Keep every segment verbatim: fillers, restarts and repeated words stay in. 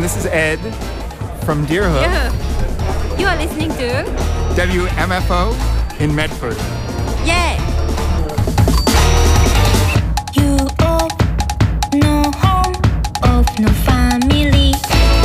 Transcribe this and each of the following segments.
this is Ed from Deerhook. Yeah. You are listening to W M F O in Medford. Yeah. You of no home, of no family.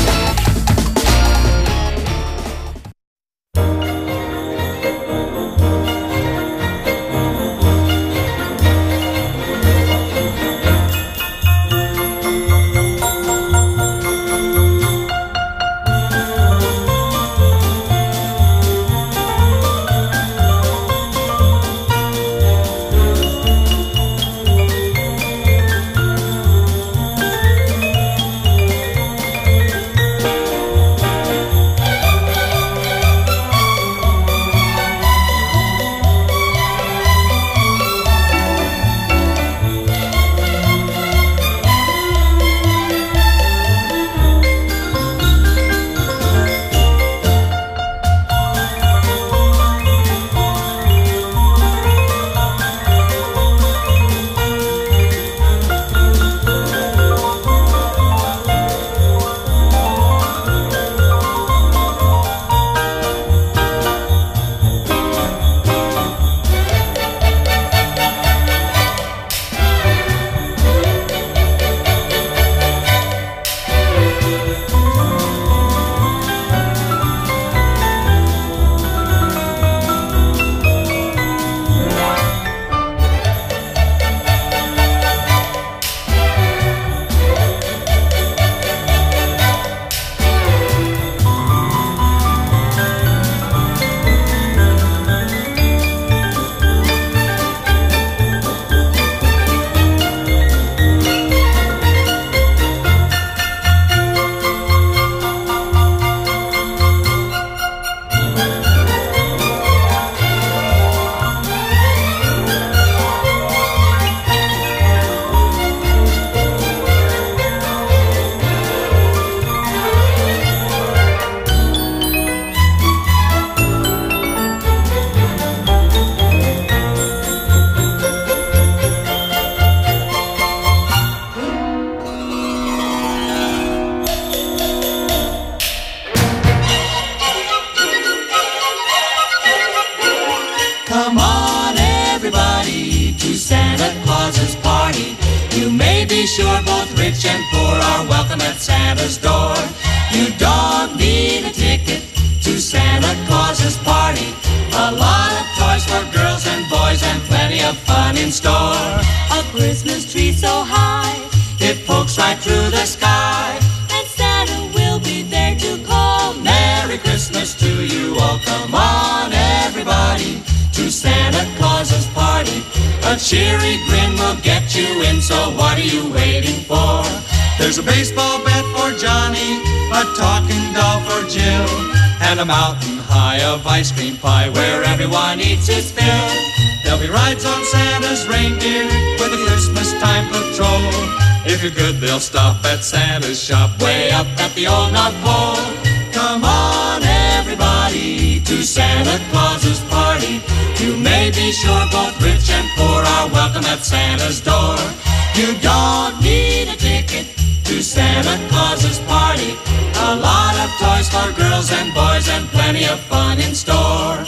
Sure, both rich and poor are welcome at Santa's door. You don't need a ticket to Santa Claus's party. A lot of toys for girls and boys and plenty of fun in store. A Christmas tree so high, it pokes right through the sky. and Santa will be there to call. Merry Christmas to you all. Come on, everybody, to Santa Claus's party. A cheery grin will get you in, so what are you waiting for? There's a baseball bat for Johnny, a talking doll for Jill, and a mountain high of ice cream pie where everyone eats his fill. There'll be rides on Santa's reindeer with a Christmas time patrol. If you're good, they'll stop at Santa's shop way up at the old North Pole. Come on, everybody, to Santa Claus's party. You may be sure both rich and poor are welcome at Santa's door. You don't need a ticket to Santa Claus's party. A lot of toys for girls and boys and plenty of fun in store.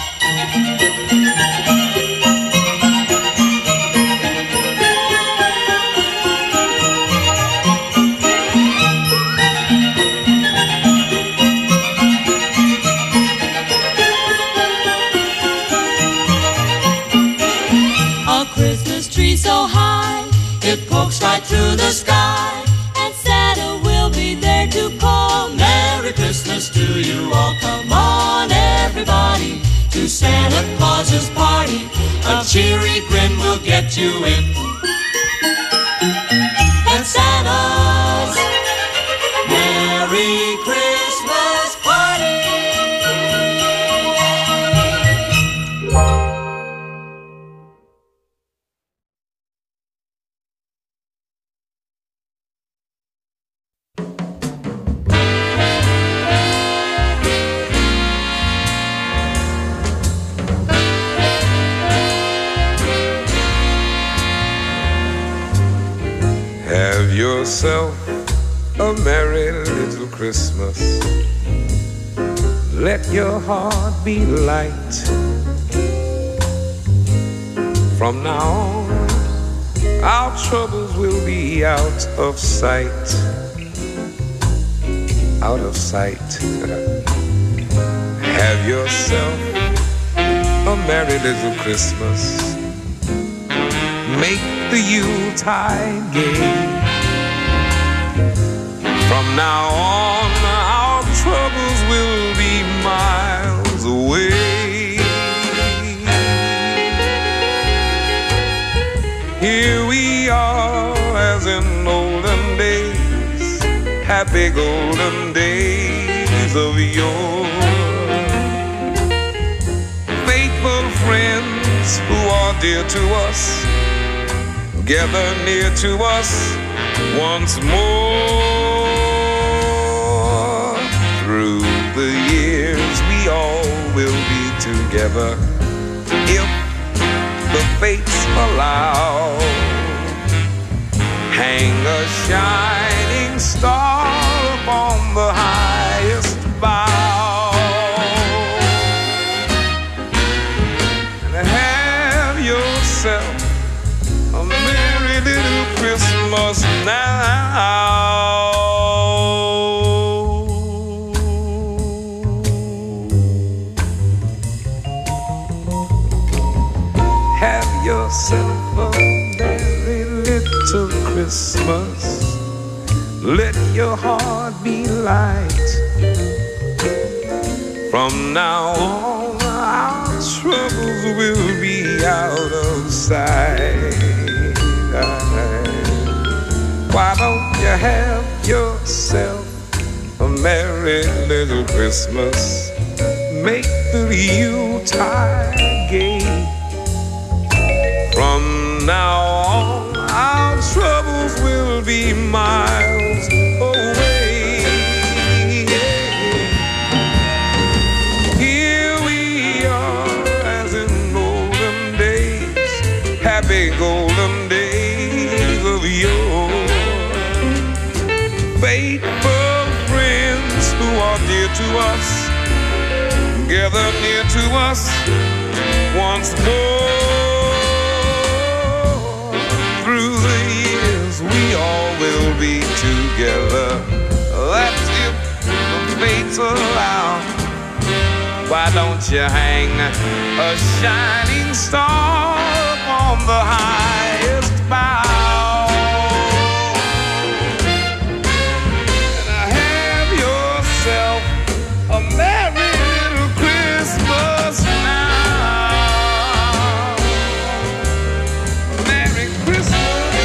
So high, it pokes right through the sky, and Santa will be there to call. Merry Christmas to you all. Come on, everybody, to Santa Claus's party. A cheery grin will get you in at Santa's Merry Christmas party. Have yourself a merry little Christmas. Let your heart be light. From now on, our troubles will be out of sight. Out of sight. Have yourself a merry little Christmas. Make the Yuletide gay. From now on, our troubles will be miles away. Here we are as in olden days, happy golden days of yore. Faithful friends who are dear to us, gather near to us once more. Through the years we all will be together, if the fates allow. Hang a shining star upon the highest bough, and have yourself a merry little Christmas now. Have yourself a merry little Christmas. Let your heart be light. From now on, our troubles will be out of sight. Why don't you have yourself a merry little Christmas? Make the Yuletide gay. From now on, our troubles will be miles away. Here we are as in olden days, happy golden days of yore. Faithful friends who are dear to us, gather near to us once more. Through the years we all will be together. That's if the fates allow. Why don't you hang a shining star on the highest bough, and have yourself a merry little Christmas now. Merry Christmas.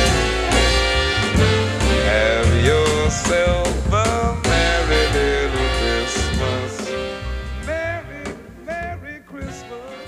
Have yourself a merry little Christmas. Merry, Merry Christmas.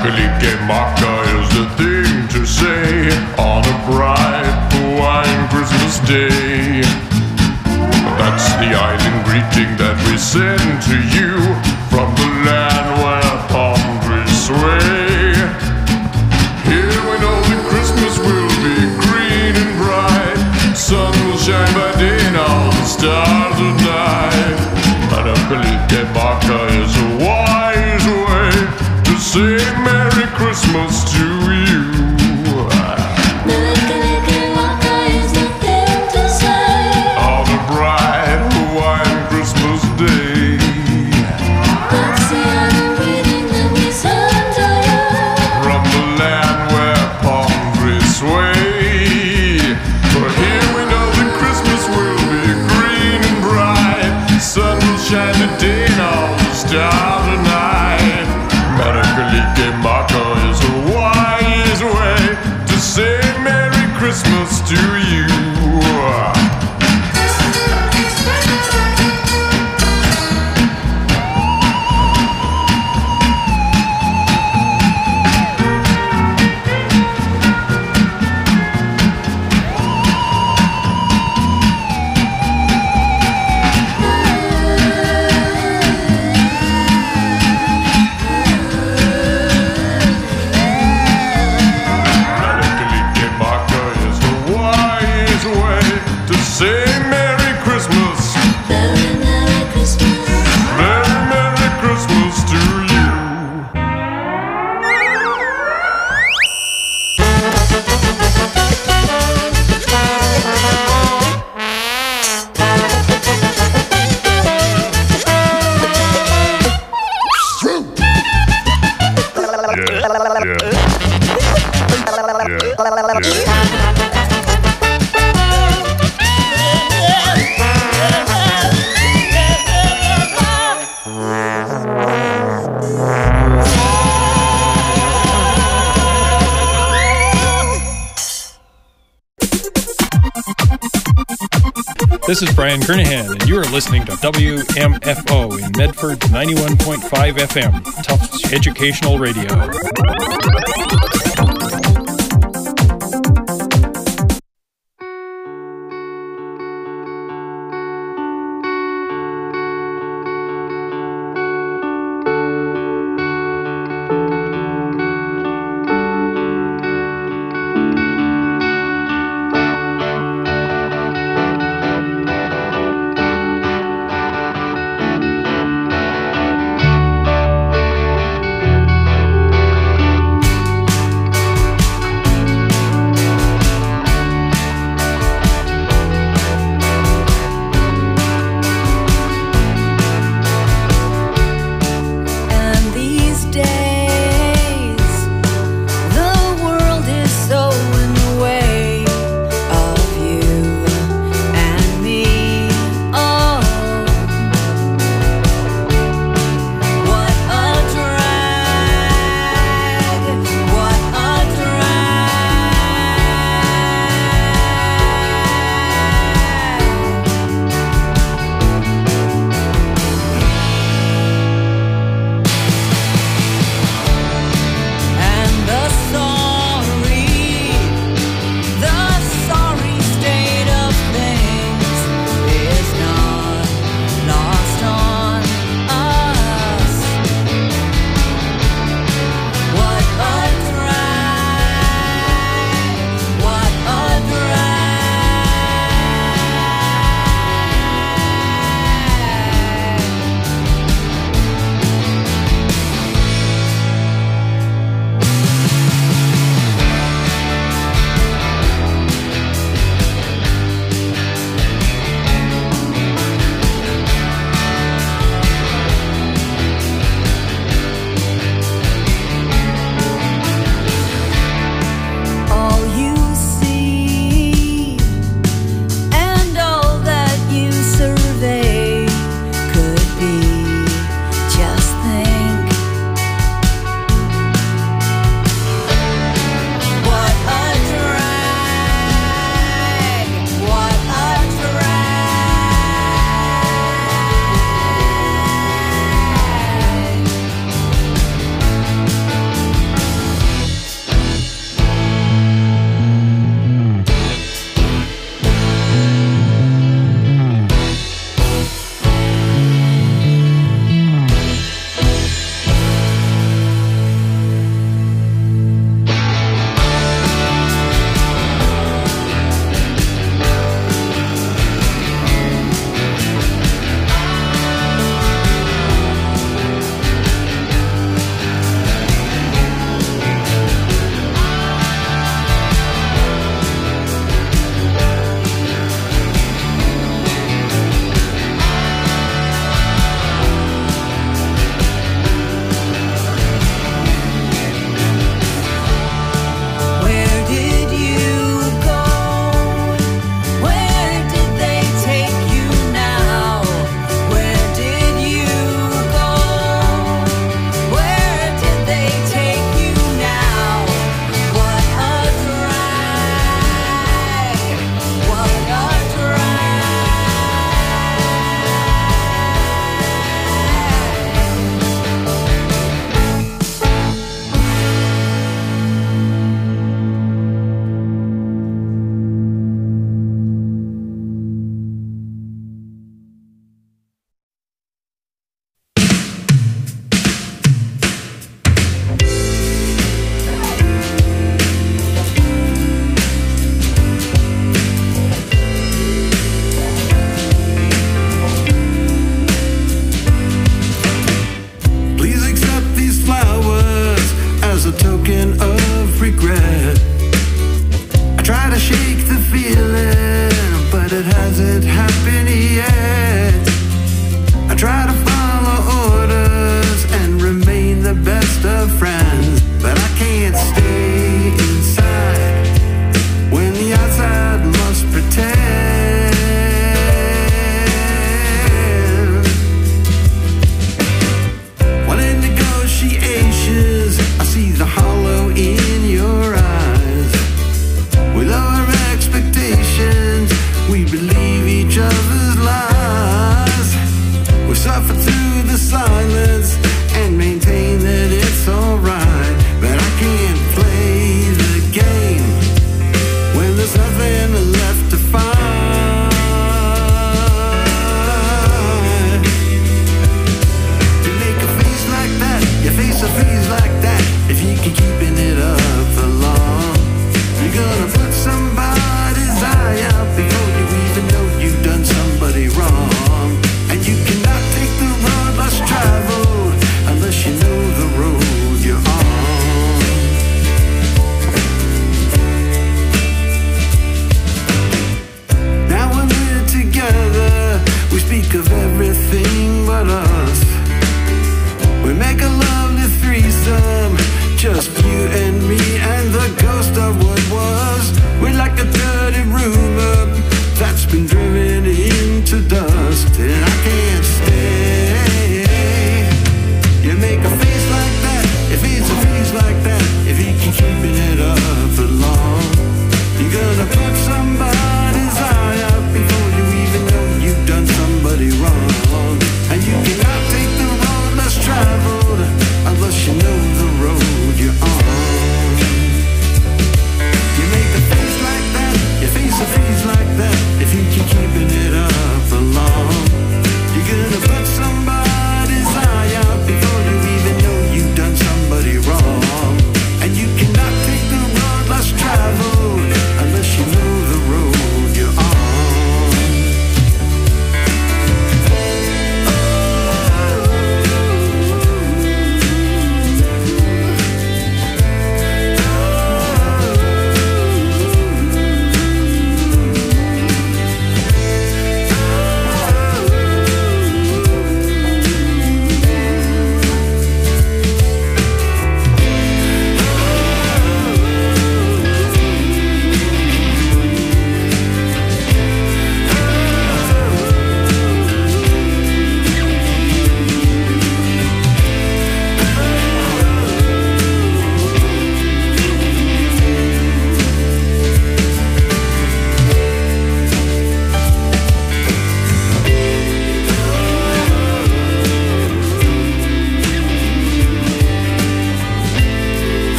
Kalikimaka is the thing to say on a bright Hawaiian Christmas day. That's the island greeting that we send to you from the land where palm trees sway. Here we know that Christmas will be green and bright. Sun will shine by day and all the stars at night. Mana Kalikimaka is a wise way to say Merry Christmas to you. Kalikimaka is the thing to say On a bright Hawaiian Christmas day. That's the island greeting that we send to you From the land where palm trees sway. For here we know that Christmas will be green and bright. Sun will shine today and all the stars at night. Mana Kalikimaka is a wise way to say Merry Christmas to you. Kalikimaka is the wise way to say Merry Christmas. Very Merry Christmas. Merry, Merry Christmas to you. Yeah, yeah, yeah. This is Brian Kernahan, and you are listening to W M F O in Medford ninety-one point five F M, Tufts Educational Radio.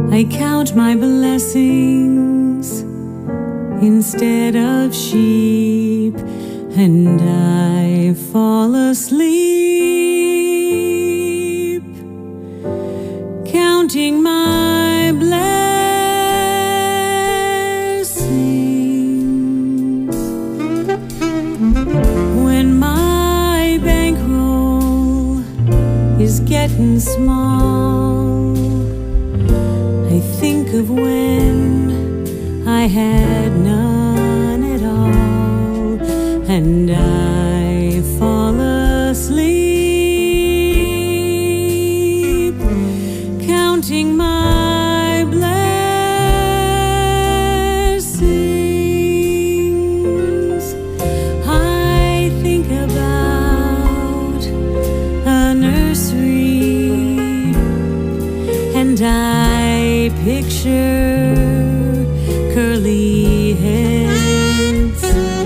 I count my blessings instead of sheep, and I fall asleep, counting my blessings. When my bankroll is getting small, I think of when I had none at all, and I fall asleep, counting my blessings. I think about a nursery, and I picture curly heads,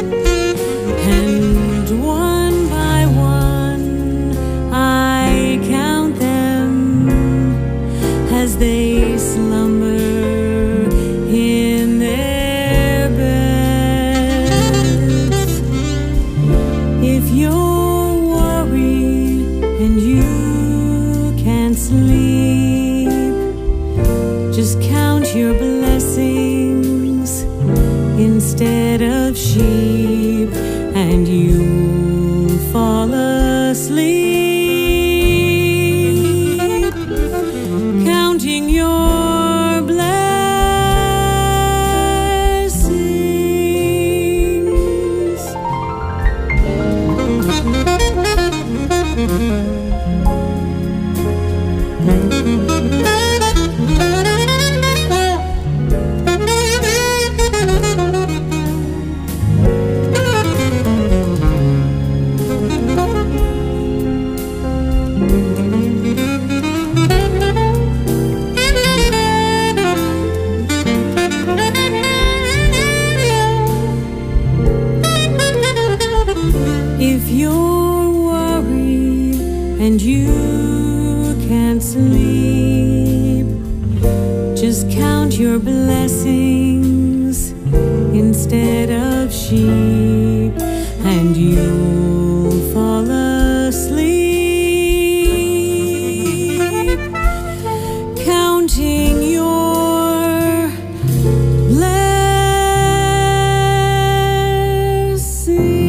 and one by one I count them as they slumber in their beds. If you're worried and you can't sleep, just count your blessings instead of sheep, and you'll fall asleep, counting your blessings. If you're worried and you can't sleep, just count your blessings instead of sheep, and you'll fall asleep, counting your blessings.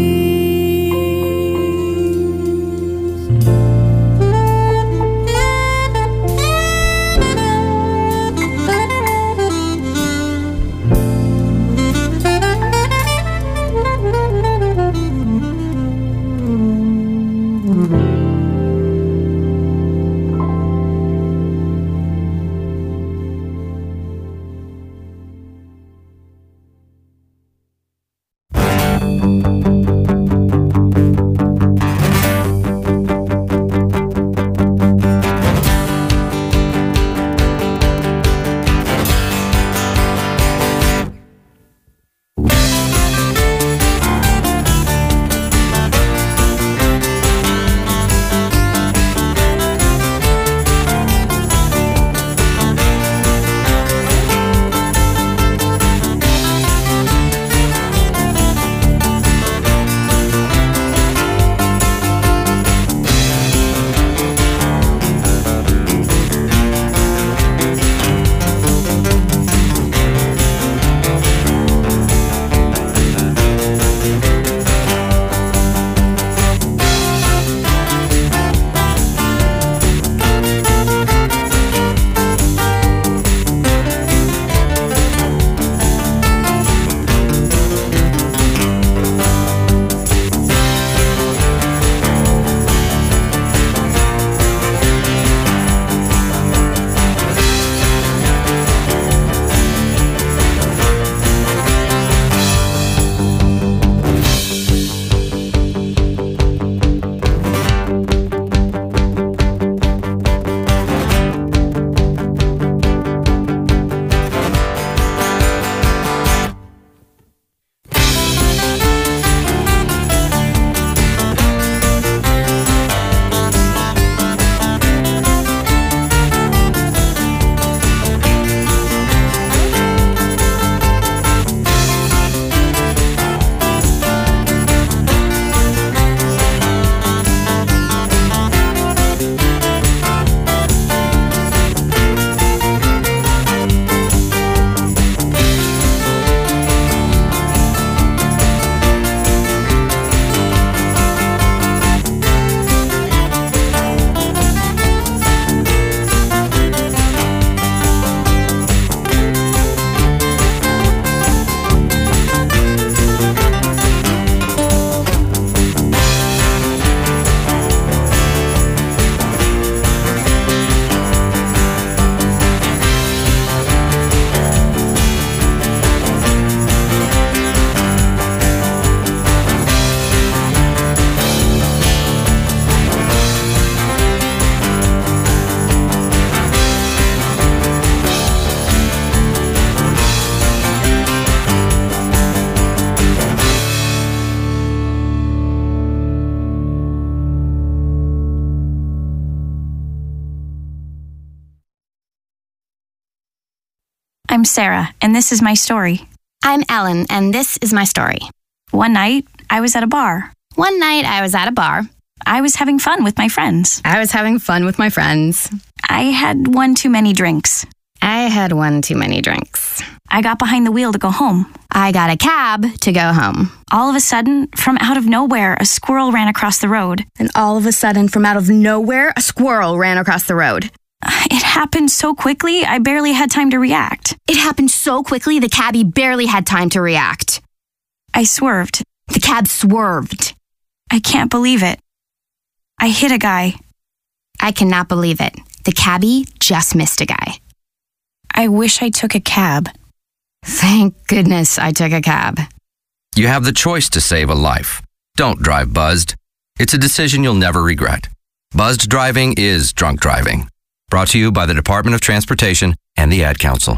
I'm Sarah, and this is my story. I'm Ellen, and this is my story. One night, I was at a bar. One night, I was at a bar. I was having fun with my friends. I was having fun with my friends. I had one too many drinks. I had one too many drinks. I got behind the wheel to go home. I got a cab to go home. All of a sudden, from out of nowhere, a squirrel ran across the road. And all of a sudden, from out of nowhere, a squirrel ran across the road. It happened so quickly, I barely had time to react. It happened so quickly, the cabbie barely had time to react. I swerved. The cab swerved. I can't believe it. I hit a guy. I cannot believe it. The cabbie just missed a guy. I wish I took a cab. Thank goodness I took a cab. You have the choice to save a life. Don't drive buzzed. It's a decision you'll never regret. Buzzed driving is drunk driving. Brought to you by the Department of Transportation and the Ad Council.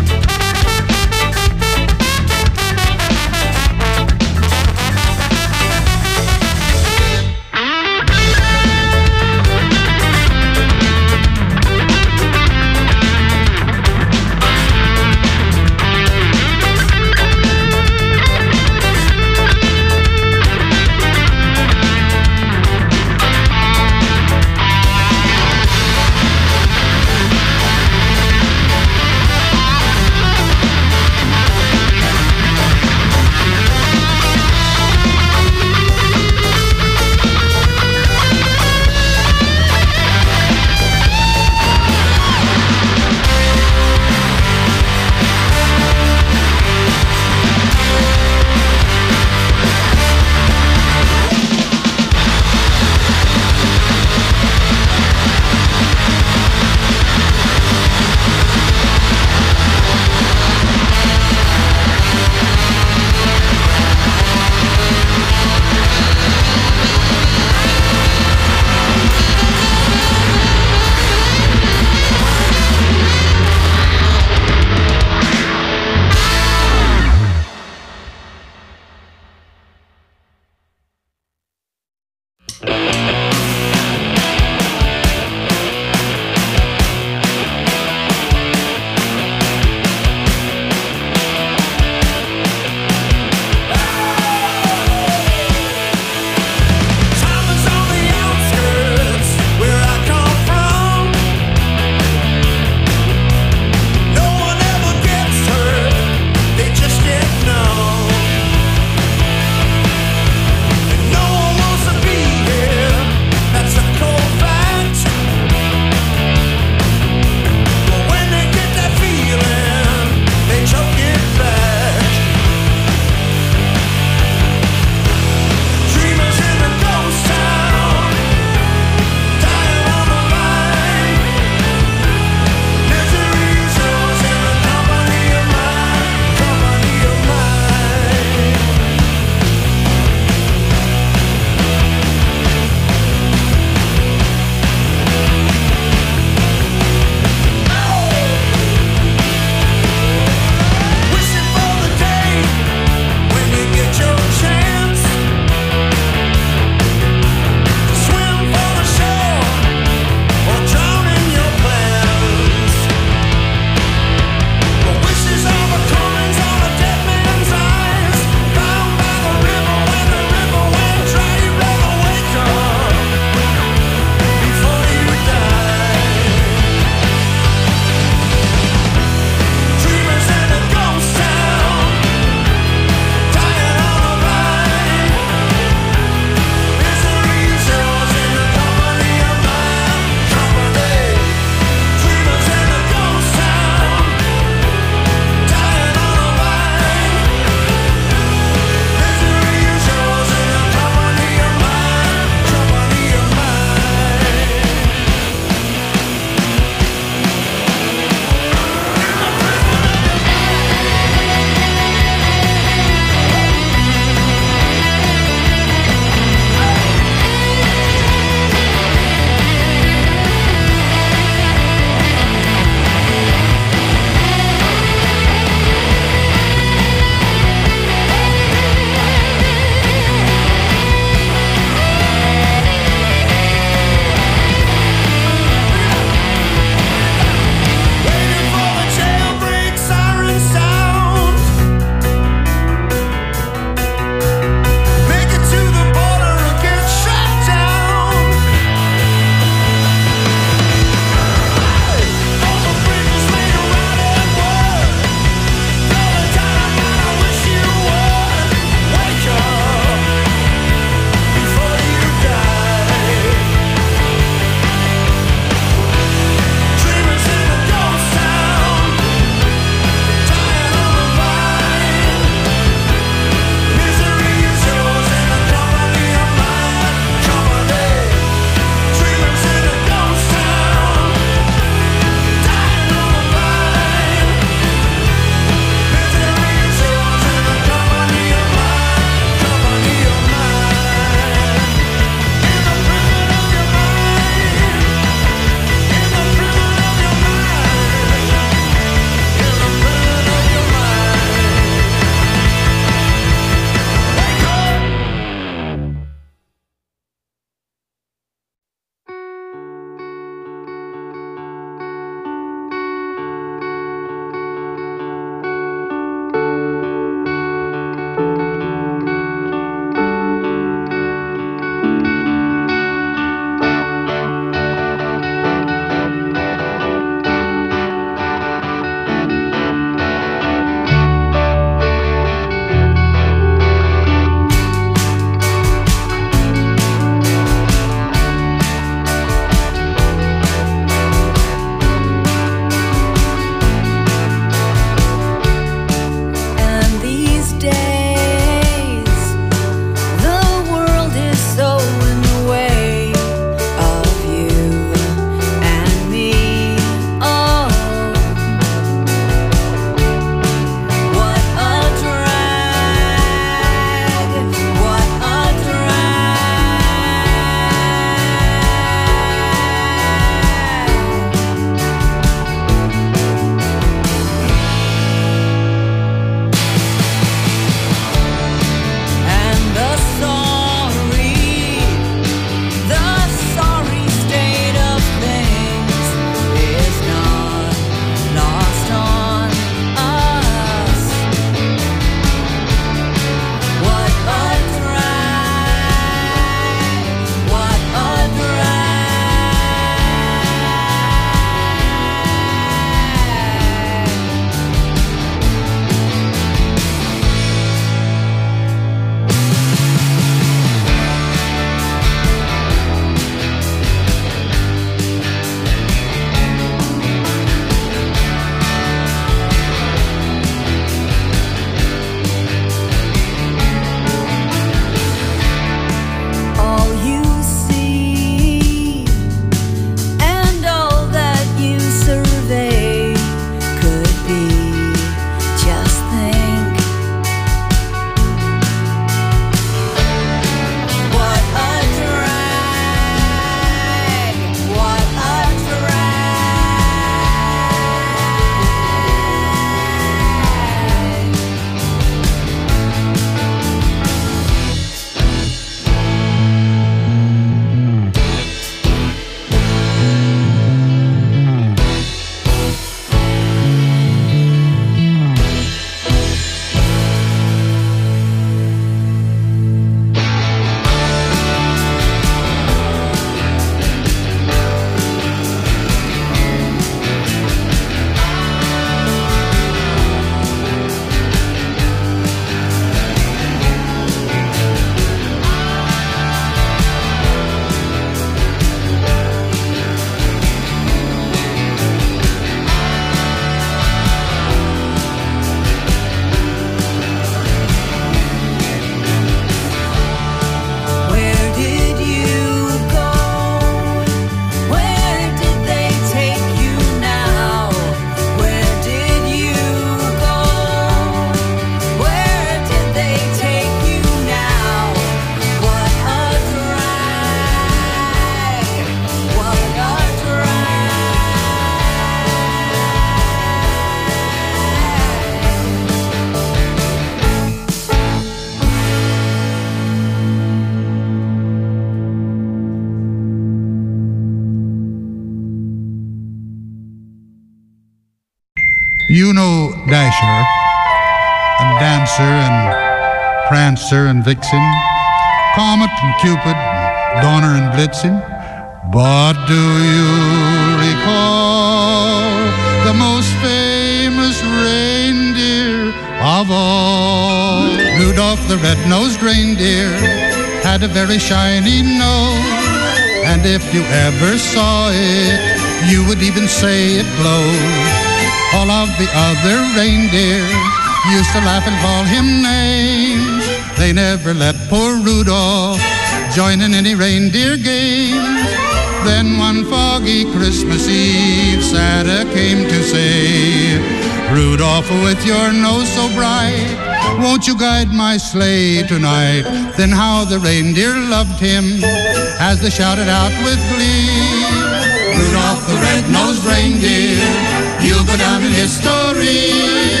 You know Dasher, and Dancer, and Prancer, and Vixen, Comet, and Cupid, Donner, and Blitzen. But do you recall the most famous reindeer of all? Rudolph the red-nosed reindeer had a very shiny nose, and if you ever saw it, you would even say it glowed. All of the other reindeer used to laugh and call him names. They never let poor Rudolph join in any reindeer games. Then one foggy Christmas Eve, Santa came to say, Rudolph, with your nose so bright, won't you guide my sleigh tonight? Then how the reindeer loved him as they shouted out with glee, Rudolph the red-nosed reindeer, you'll go down in history.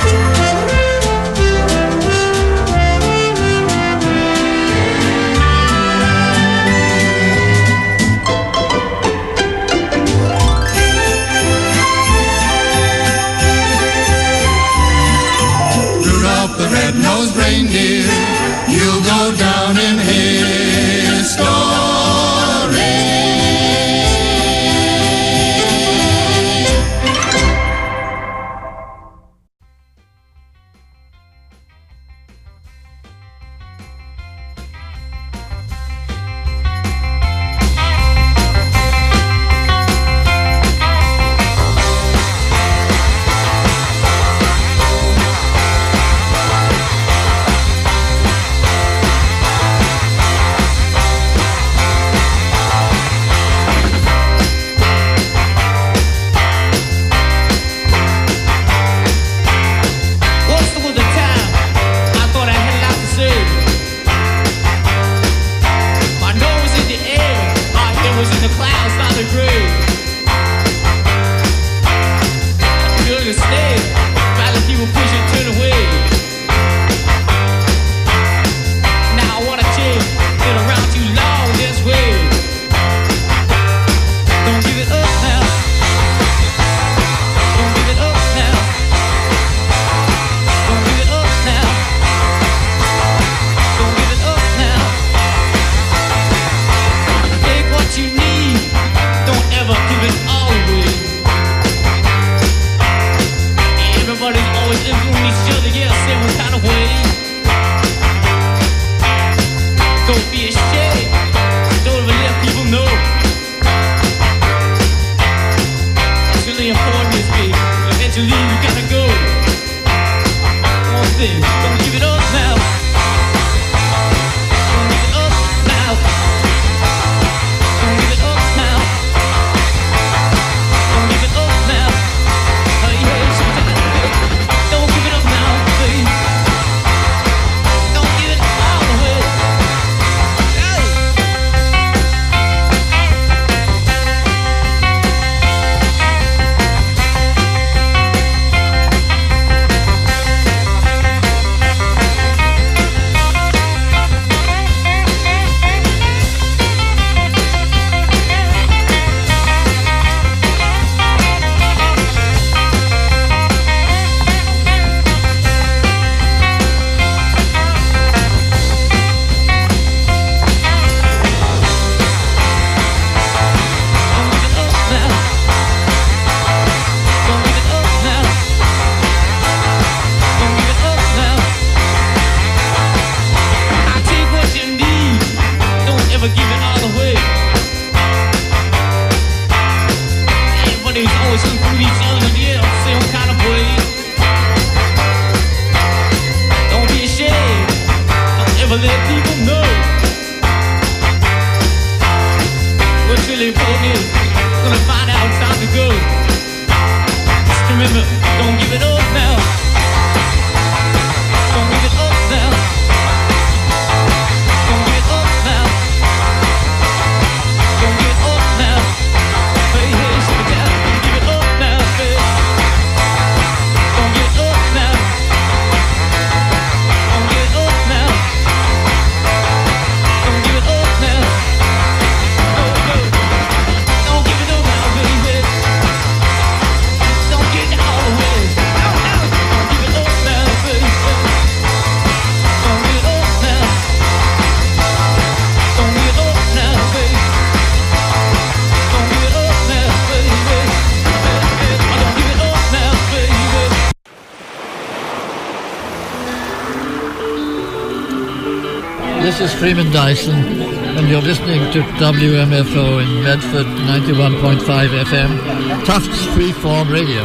Rudolph the red-nosed reindeer, you'll go down in history. Don't get all the way. Freeman Dyson, and you're listening to W M F O in Medford, ninety-one point five F M, Tufts Freeform Radio.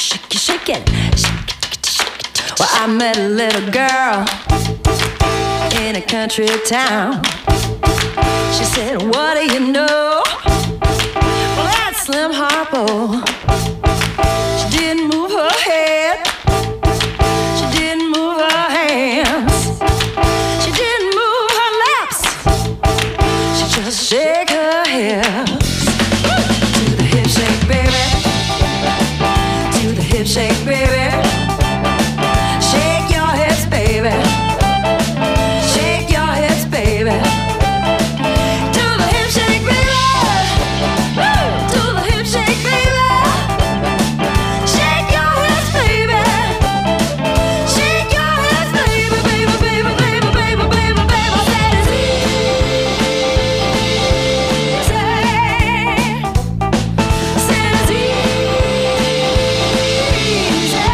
Well, I met a little girl in a country town. She said, what do you know? Well, that Slim Harpo. She didn't move her head. She didn't move her hands. She didn't move her lips. She just shake her hips. To the hip shake, baby. To the hip shake, baby. Shake your hips, baby. Shake your hips, baby. To the hip shake, baby. Woo! To the hip shake, baby. Shake your hips, baby. Shake your hips, baby, baby, baby, baby, baby, baby, baby. Said it's easy. Said it's easy.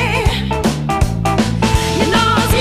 You know it's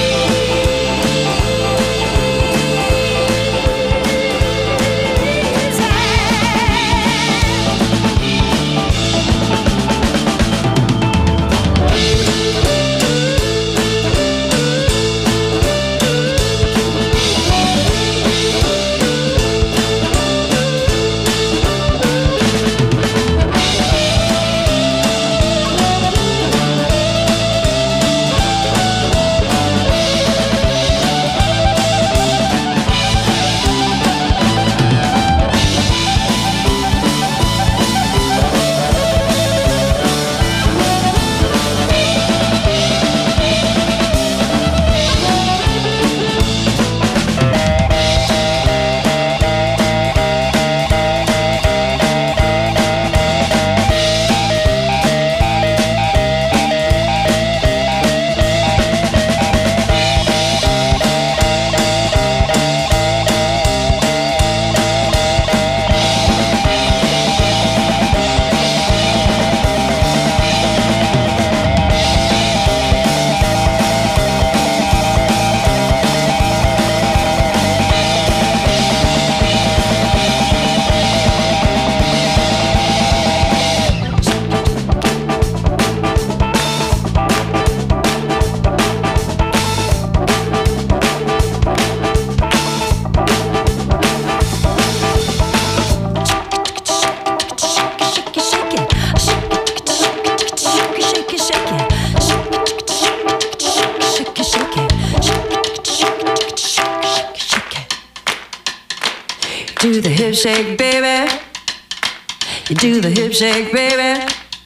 do the hip shake, baby. You do the hip shake, baby.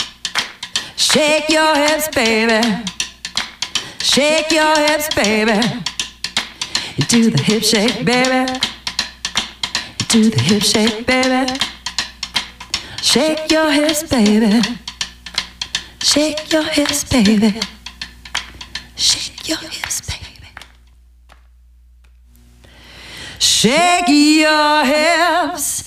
Shake your hips, baby. Shake your hips, baby. You do the hip shake, baby. You do the hip shake, baby. Shake your hips, baby. Shake your hips, baby. Shake your hips, baby. Shake your hips,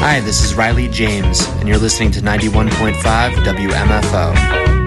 Hi, this is Riley James, and you're listening to ninety-one point five W M F O.